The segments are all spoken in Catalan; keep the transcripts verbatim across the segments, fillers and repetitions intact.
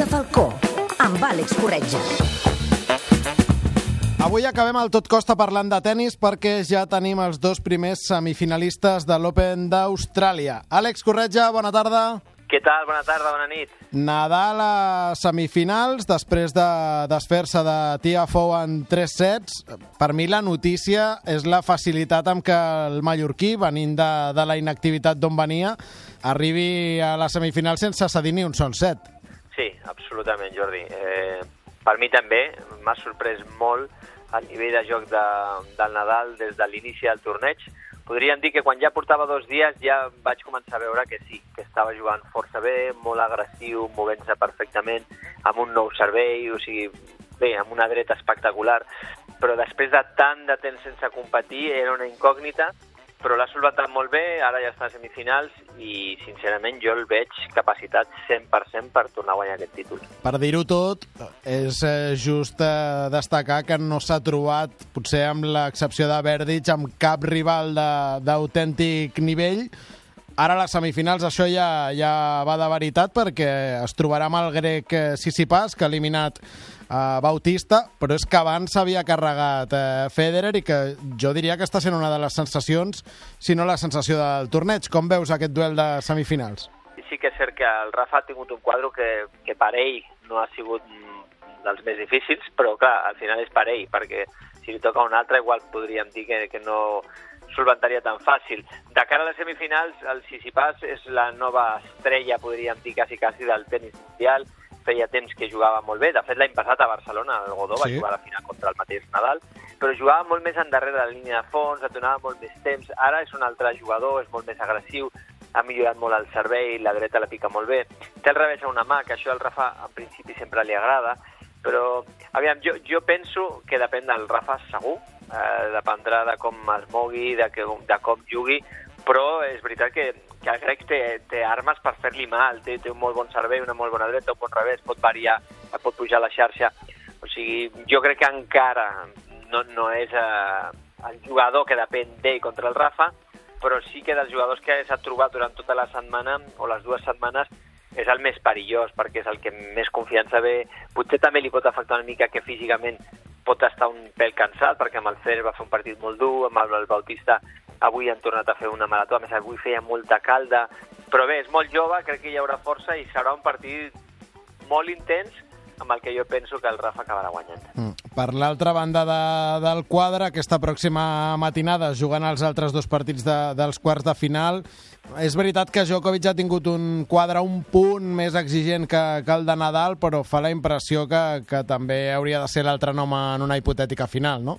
de Falcó, amb Àlex Corretja. Avui acabem el Tot Costa parlant de tennis perquè ja tenim els dos primers semifinalistes de l'Open d'Austràlia. Àlex Corretja, bona tarda. Què tal? Bona tarda, bona nit. Nadal a semifinals, després de desfer-se de Tiafoe en tres sets. Per mi la notícia és la facilitat amb què el mallorquí, venint de, de la inactivitat d'on venia, arribi a la semifinal sense cedir ni un sol set. Sí, absolutament, Jordi. Eh, per mi també m'ha sorprès molt el nivell de joc de, del Nadal des de l'inici del torneig. Podríem dir que quan ja portava dos dies ja vaig començar a veure que sí, que estava jugant força bé, molt agressiu, movent-se perfectament, amb un nou servei, o sigui, bé, amb una dreta espectacular, però després de tant de temps sense competir era una incògnita, però l'ha solventat molt bé, ara ja està a semifinals i, sincerament, jo el veig capacitat cent per cent per tornar a guanyar aquest títol. Per dir-ho tot, és just eh, destacar que no s'ha trobat, potser amb l'excepció de Berdych, amb cap rival d'autèntic nivell. Ara a les semifinals això ja, ja va de veritat perquè es trobarà amb el grec Tsitsipas, que ha eliminat Uh, Bautista, però és que abans s'havia carregat uh, Federer i que jo diria que està sent una de les sensacions, si no la sensació del torneig. Com veus aquest duel de semifinals? Sí que és cert que el Rafa ha tingut un quadre que, que per ell no ha sigut dels més difícils, però clar, al final és per ell, perquè si li toca un altre igual podríem dir que, que no solventaria tan fàcil. De cara a les semifinals, el Tsitsipas és la nova estrella, podríem dir, quasi, quasi del tenis mundial. Feia temps que jugava molt bé. De fet, l'any passat a Barcelona el Godó sí. va jugar a la final contra el mateix Nadal, però jugava molt més endarrere de la línia de fons, et donava molt més temps. Ara és un altre jugador, és molt més agressiu, ha millorat molt el servei, la dreta la pica molt bé. Té el revés a una mà, que això al Rafa en principi sempre li agrada, però aviam, jo, jo penso que depèn del Rafa segur, eh, dependrà de com es mogui, de, que, de com jugui, però és veritat que, que el grec té, té armes per fer-li mal, té, té un molt bon servei, una molt bona dreta, un bon revés, pot variar, pot pujar a la xarxa. O sigui, jo crec que encara no, no és eh, el jugador que depèn d'ell contra el Rafa, però sí que dels jugadors que s'ha trobat durant tota la setmana o les dues setmanes és el més perillós, perquè és el que més confiança ve. Potser també li pot afectar una mica que físicament pot estar un pèl cansat, perquè amb el Federer va fer un partit molt dur, amb el Bautista avui han tornat a fer una marató, a més avui feia molta calda, però bé, és molt jove, crec que hi haurà força i serà un partit molt intens amb el que jo penso que el Rafa acabarà guanyant. Mm. Per l'altra banda de, del quadre, aquesta pròxima matinada jugant els altres dos partits de, dels quarts de final. És veritat que Djokovic ha tingut un quadre un punt més exigent que, que el de Nadal, però fa la impressió que, que també hauria de ser l'altre nom en una hipotètica final, no?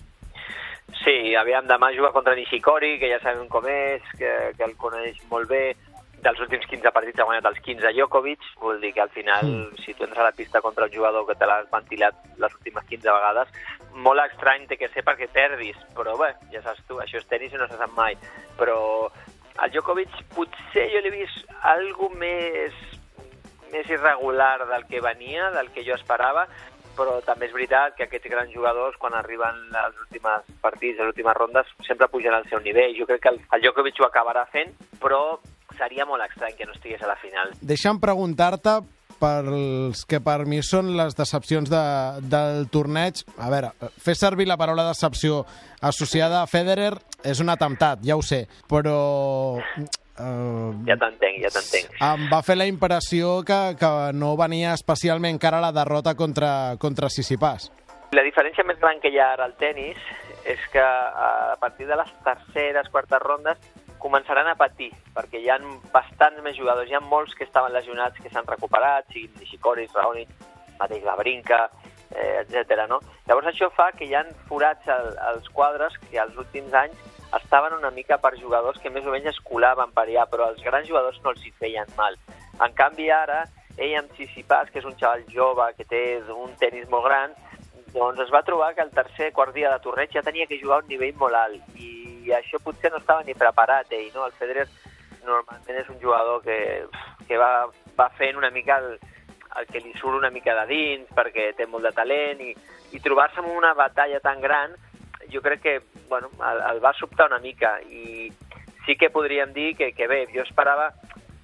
Sí, aviam, demà juga contra Nishikori, que ja sabem com és, que, que el coneix molt bé. Dels últims quinze partits ha guanyat els quinze Djokovic, vol dir que al final, mm. si tu entres a la pista contra el jugador que te l'has ventilat les últimes quinze vegades, molt estrany té que ser perquè perdis, però bé, ja saps tu, això és tenis i no se sap mai. Però el Djokovic potser jo l'he vist algo més, més irregular del que venia, del que jo esperava, però també és veritat que aquests grans jugadors, quan arriben als últims partits, a les últimes rondes, sempre pugen al seu nivell. Jo crec que el, el Djokovic ho acabarà fent, però seria molt estrany que no estigués a la final. Deixa'm preguntar-te pels que per mi són les decepcions de, del torneig. A veure, fer servir la paraula decepció associada a Federer és un atemptat, ja ho sé, però... Uh, ja t'entenc, ja t'entenc. Em va fer la impressió que, que no venia especialment cara a la derrota contra, contra Tsitsipas. La diferència més gran que hi ha ara al tenis és que a partir de les terceres, quartes rondes començaran a patir, perquè hi ha bastants més jugadors, hi ha molts que estaven lesionats que s'han recuperat, siguin Nishikori, Raonic, mateix Wawrinka, eh, etcètera. No? Llavors això fa que hi ha forats al, als quadres que als últims anys estaven una mica per jugadors que més o menys es colaven per allà, però els grans jugadors no els hi feien mal. En canvi ara, ell amb Tsitsipas, que és un xaval jove, que té un tenis molt gran, doncs es va trobar que el tercer, quart dia de torneig ja tenia que jugar a un nivell molt alt, i això potser no estava ni preparat ell, no? El Federer normalment és un jugador que, que va, va fent una mica el, el que li surt una mica de dins, perquè té molt de talent, i, i trobar-se en una batalla tan gran, jo crec que bueno, el, el va sobtar una mica, i sí que podríem dir que, que bé, jo esperava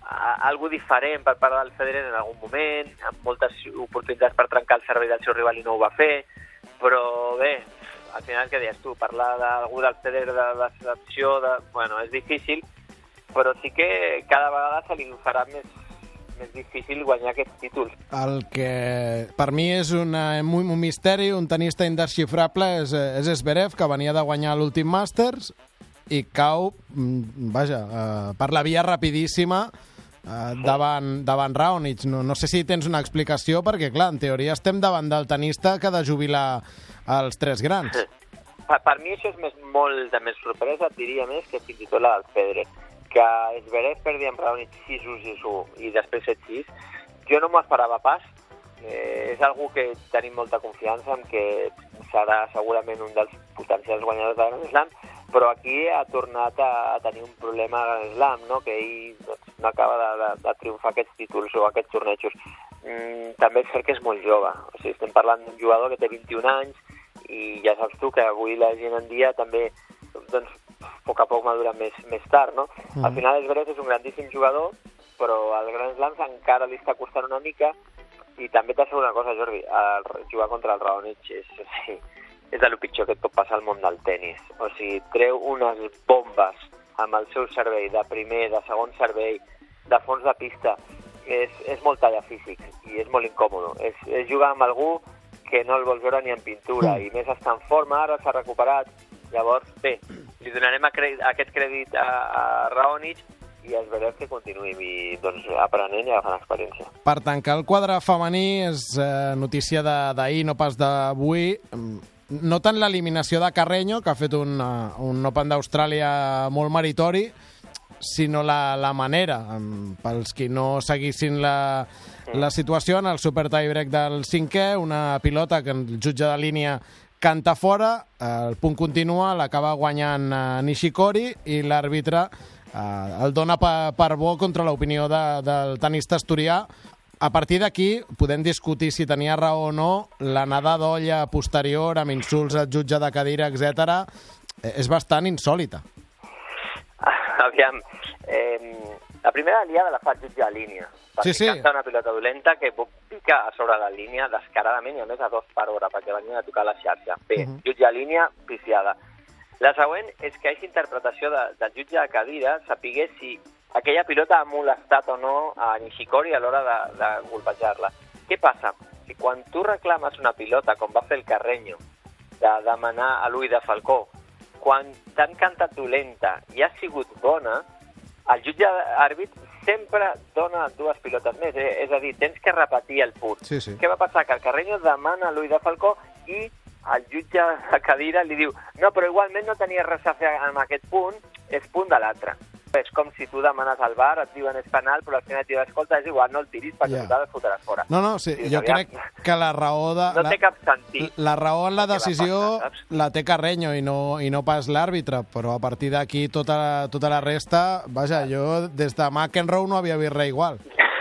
algo diferent per part del Federer en algun moment, amb moltes oportunitats per trencar el servei del seu rival i no ho va fer, però bé, al final, què deies tu, parlar d'algú del Federer de decepció, de... bueno, és difícil, però sí que cada vegada se li farà més, més difícil guanyar aquests títols. El que per mi és una, un, un misteri, un tenista indesxifrable, és, és Zverev, que venia de guanyar l'últim Masters i cau, vaja, eh, per la via rapidíssima eh, davant, davant Raonic. No, no sé si tens una explicació, perquè, clar, en teoria estem davant del tenista que ha de jubilar els tres grans. Per, per mi això és més, molt de més sorpresa, et diria més que fins i tot la del Federer. Que Zverev perdi amb Raonic sis u sis u i després set sis, jo no m'ho esperava pas. Eh, és algú que tenim molta confiança en que serà segurament un dels potencials guanyadors de Grand Slam, però aquí ha tornat a, a tenir un problema a Grand Slam, no? Que ell doncs, no acaba de, de, de triomfar aquests títols o aquests tornejos. Mm, també és cert que és molt jove. O sigui, estem parlant d'un jugador que té vint-i-un anys i ja saps tu que avui la gent en dia també doncs, a poc a poc madura més, més tard, no? Mm. Al final Zverev és un grandíssim jugador, però al Grand Slam encara li està costant una mica, i també t'asseguro una cosa, Jordi, el jugar contra el Raonic és, és, és de lo pitjor que et pot passar al món del tennis. O sigui, treu unes bombes amb el seu servei, de primer, de segon servei, de fons de pista. És, és molt talla físic i és molt incòmodo. És, és jugar amb algú que no el vols veure ni en pintura, mm. i més està en forma, ara s'ha recuperat. Llavors, bé, li donarem aquest crèdit a, a Raonic i es veurem que continuï i, doncs, aprenent i agafant experiència. Per tancar el quadre femení, és eh, notícia d'ahir, no pas d'avui. No tant l'eliminació de Carreño, que ha fet un, uh, un Open d'Austràlia molt meritori, sinó la, la manera. Pels qui no seguissin la, la situació, en el super tiebreak del cinquè, una pilota que el jutge de línia canta fora, el punt continua, l'acaba guanyant Nishikori i l'àrbitre eh, el dona per, per bo contra l'opinió de, del tenista asturià. A partir d'aquí podem discutir si tenia raó o no. L'anada d'olla posterior amb insults al jutge de cadira, etcètera, és bastant insòlita. Aviam, eh, la primera liada la fa el jutge a línia. Sí, sí. Canta una pilota dolenta que pica a sobre la línia descaradament i a més a dos per hora perquè venien a tocar la xarxa. Bé, uh -huh. jutge a línia, piciada. La següent és que aquesta interpretació de, del jutge de cadira sapigués si aquella pilota ha molestat o no a Nishikori a l'hora de, de golpejar-la. Què passa? Si quan tu reclames una pilota, com va fer el Carreño, de demanar a l'ull de Falcó, quan t'han cantat dolenta i ha sigut bona, el jutge àrbit sempre dona dues pilotes més, eh? És a dir, tens que repetir el punt. Sí, sí. Què va passar? Que el Carreño demana l'ull de Falcó i el jutge de cadira li diu no, però igualment no tenia res a fer amb aquest punt, és punt de l'altre. És com si tu demanes al bar, et diuen és penal, però al final et diuen, escolta, és igual, no el tiris perquè yeah. total et fotràs fora. No, no, sí, sí jo aviam. crec que la raó de... No té cap sentit. La raó en la decisió la, passa, la té Carreño i no, i no pas l'àrbitre, però a partir d'aquí tota, tota la resta, vaja, jo des de McEnroe no havia vist res igual.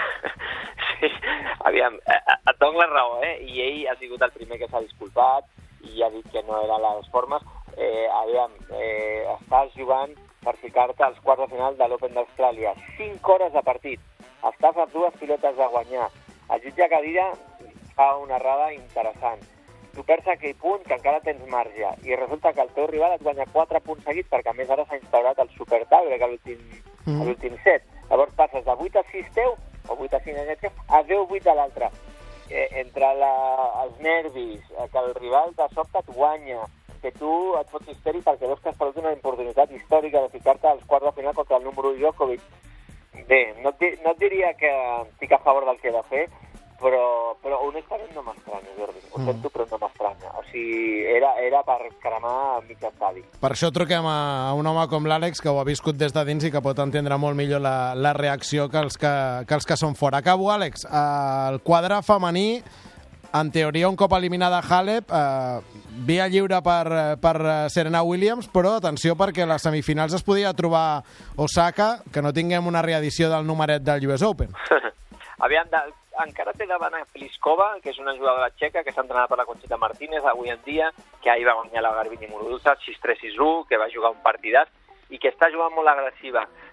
Sí, aviam, et dono la raó, eh? I ell ha sigut el primer que s'ha disculpat i ha dit que no eren les formes. Eh, aviam, eh, estàs jugant per ficar-te als quarts de final de l'Open d'Austràlia. cinc hores de partit. Estàs a dues pilotes de guanyar. El jutge cadira fa una errada interessant. Tu perds aquell punt que encara tens marge i resulta que el teu rival et guanya quatre punts seguits perquè a més ara s'ha instaurat el super tiebreak a l'últim mm. l'últim set. Llavors passes de vuit a sis teu, o vuit a cinc a deu a vuit de l'altre. Eh, entre la, els nervis, eh, que el rival de sobte et guanya, que tu et fots histèric perquè veus que has perdut una oportunitat històrica de ficar-te als quarts de final contra el número u Djokovic. Bé, no et, no et diria que estic a favor del que va fer, però, però honestament no m'estranya, Jordi. Ho mm. sento, però no m'estranya. O sigui, era, era per cremar mig estadi. Per això truquem a, a un home com l'Àlex, que ho ha viscut des de dins i que pot entendre molt millor la, la reacció que els que, que els que són fora. Acabo, Àlex. El quadre femení, en teoria, un cop eliminada Halep, eh, via lliure per, per Serena Williams, però atenció perquè a les semifinals es podia trobar Osaka, que no tinguem una reedició del numeret del U S Open. Aviam, de, encara té davant a Pliskova, que és una jugadora txeca que s'ha entrenat per la Conchita Martínez avui en dia, que ahir va guanyar la Garbiñe Muguruza sis tres sis u, que va jugar un partidàs i que està jugant molt agressiva.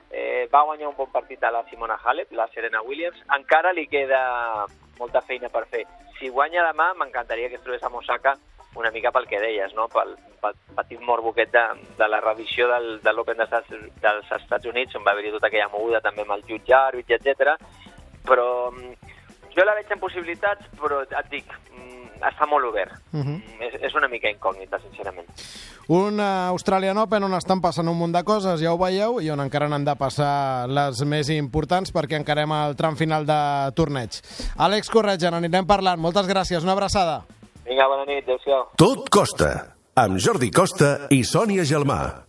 eh, va guanyar un bon partit a la Simona Halep, la Serena Williams, encara li queda molta feina per fer. Si guanya demà, m'encantaria que es trobés a Osaka una mica pel que deies, no? pel, pel petit morbo aquest de, de la revisió del, de l'Open dels, dels Estats Units, on va haver-hi tota aquella moguda també amb el jutge àrbitre, etcètera. Però jo la veig en possibilitats, però et dic, està molt obert. Uh -huh. és, és una mica incògnita, sincerament. Un Australian Open on estan passant un munt de coses, ja ho veieu, i on encara n'han de passar les més importants perquè encarem el tram final de torneig. Àlex Corretja, n'anirem parlant. Moltes gràcies, una abraçada. Vinga, bona nit, adéu-siau. Tot Costa, amb Jordi Costa i Sònia Gelmà.